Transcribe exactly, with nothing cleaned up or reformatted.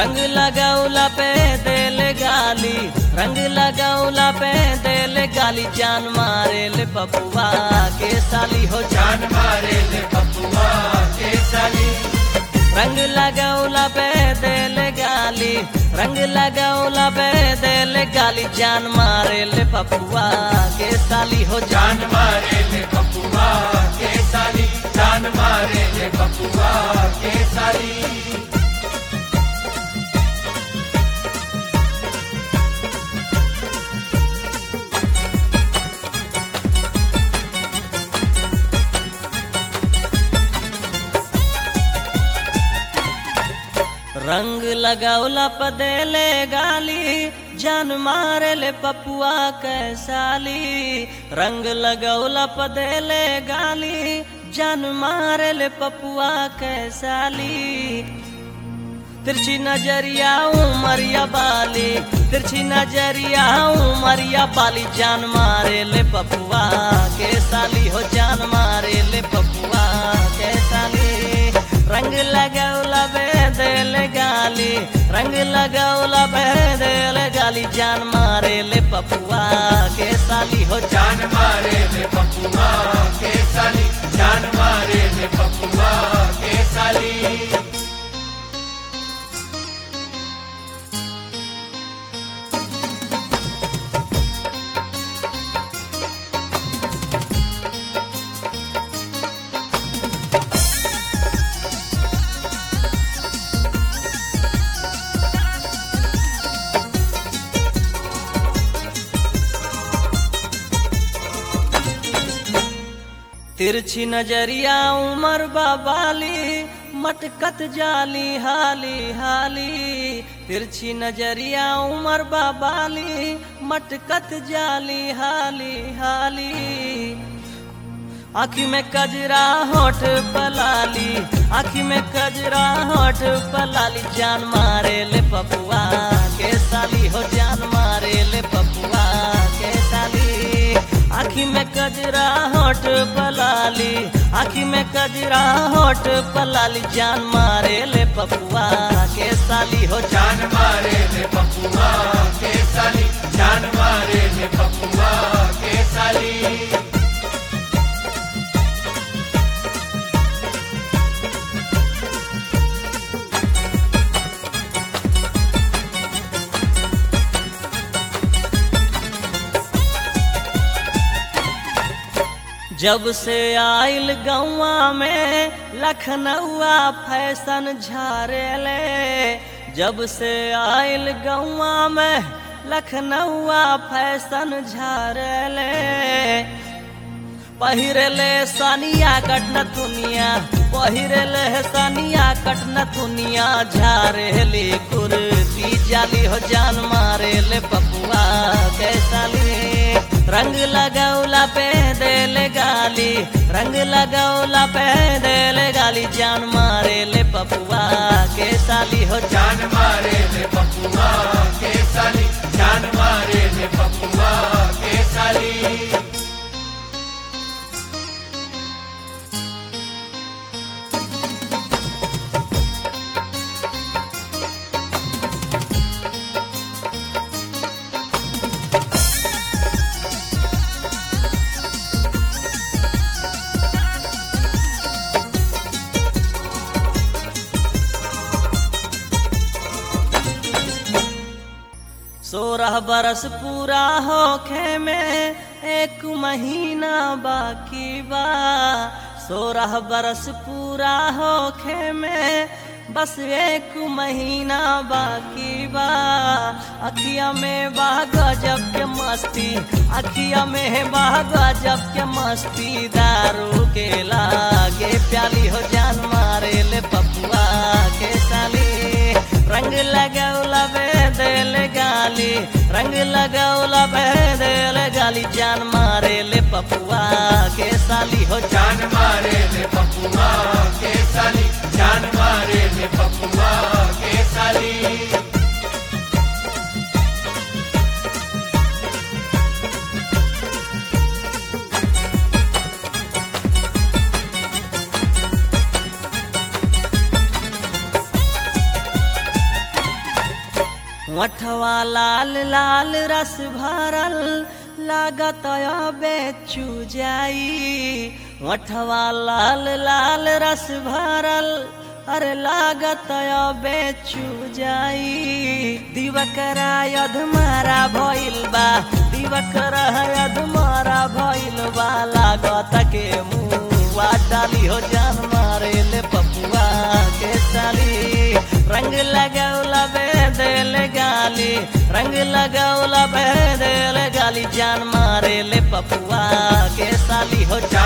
रंग लगौला पे देल गाली, रंग लगौला पे देल गाली, जान मारे ले पपुआ के साली हो जान मारे ले पपुआ के साली। रंग लगौला पे देल गाली, रंग लगौला पे देल गाली, जान मारे ले पपुआ के साली हो जान मारे ले पपुआ के साली, जान मारे ले पपुआ के साली। रंग लगौला पदेले गाली, जान मारे ले पपुआ कैसाली। रंग लगौला पदेले गाली, जान मारे ले पपुआ कैसाली। तिरछी नजरिया उमरिया बाली, तिरछी नजरिया उमरिया बाली, जान मारे ले पपुआ के साली हो जान मारे ले पपुआ के साली। रंग लगौला बेदेल गाली, रंग लगौला बेदेल गाली, जान मारे ले पपुआ के साली हो जान मारे ले पपुआ के साली, जान मारे ले पपुआ के साली। तिरछी नजरिया उमर बाबाली, मटकत जाली हाली हाली। तिरछी नजरिया उमर बाबाली, मटकत जाली हाली हाली। आँखी में कजरा होठ पलाली, आँखी में कजरा होठ पलाली, जान मारे ले पपुआ के साली हो जान मारे ले पपुआ के साली। आँखी में कजरा होठ पलाली, आँखी में कजरा होठ पलाली, जान मारे ले पपुआ के साली हो जान मारे ले पपुआ के साली, जान मारे ले पपुआ के साली। जब से आइल गौवा में लखनऊआ फैशन झारेले, जब से आइल गौवा में लखनऊआ फैशन झारेले। पहिरेले सानिया कटन दुनिया, पहिरेले सानिया कटन दुनिया, झारेली कुर्ती जाली हो जान मारे ले पपुआ कैसाली। रंग लगौला पे देल गाली, रंग लगौला पे देल गाली, जान मारे ले पपुआ के साली हो जान मारे ले पपुआ के साली, जान मारे ले पपुआ के साली। सोरह बरस पूरा होखे में एक महीना बाकी बा, सोरह बरस पूरा होखे में बस एक महीना बाकी बा। अखिया में बा गजब के मस्ती, अखिया में बा गजब के मस्ती, दारू के लागे प्याली हो जान मारे ले पपुआ के साली। रंग लगौला बेदेल गाली, रंग लगौला बेदेल गाली, जान मारे ले पपुआ के साली हो जान मारे ले पपुआ के साली, जान मारे ले पपुआ के साली। लाल लाल रस भरल लागत बेचू जाई ओठवा लाल लाल रस भरल अरे लागत बेचू जाई दिवकरा अधमारा भइल बा दिवकरा अधमारा भइल बा लागत के मुआ डाली हो जान मारे ले पपुआ के साली रंग लगौला बेदल गाली रंग लगौला बेदल गाली जान मारे ले पपुआ के साली हो जान